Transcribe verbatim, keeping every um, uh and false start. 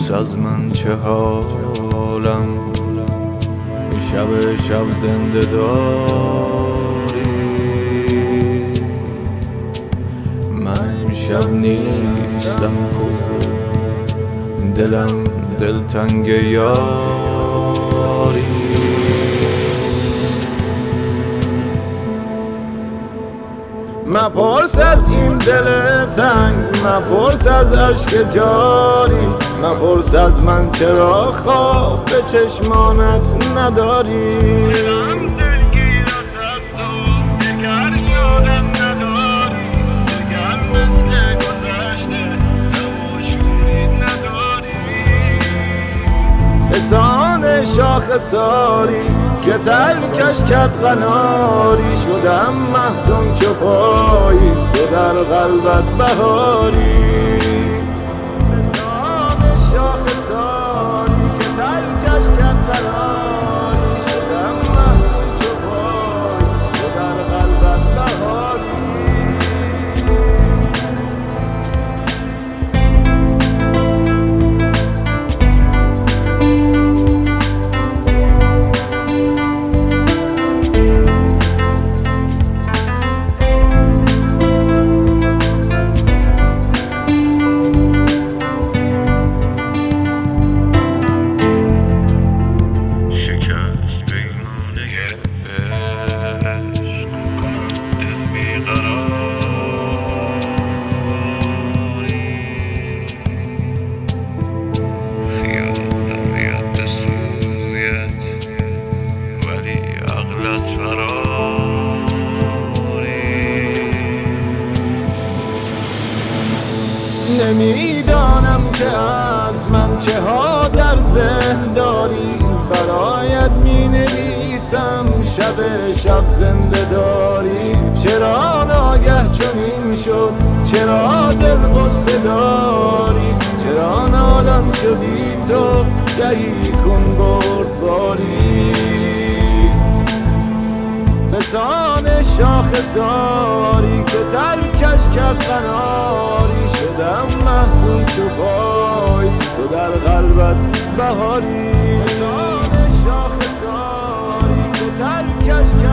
از من چه حالم، شب شب زنده داری. من امشب نیستم کو، دلم دلتنگ یاری. مپرس از این دل تنگ، مپرس از عشق جاری، مپرس از من چرا خواب به چشمانت نداری. دلم دلگیر است از تو، دگر یادم نداری، دگر مثل گذشته تماشوری نداری. حسان شاخ ساری که ترکش کرد قناری، شدم محزون چو پاییز تو در قلبت بهاری. حسان شاخ ساری که ترکش کرد قناری، شدم محزون چو پاییز تو در قلبت بهاری. نمیدانم که از من چه ها در ذهن داری، برایت می نویسم شب شب زنده داری. چرا ناگه چنین شد، چرا دل غصه داری، چرا نالان شدی تو گهی کن بردباری. بسان شاخ ساری که ترکش کرد قناری، شدم محزون چو پای تو در قلبت بهاری. بسان شاخ ساری که ترکش کرد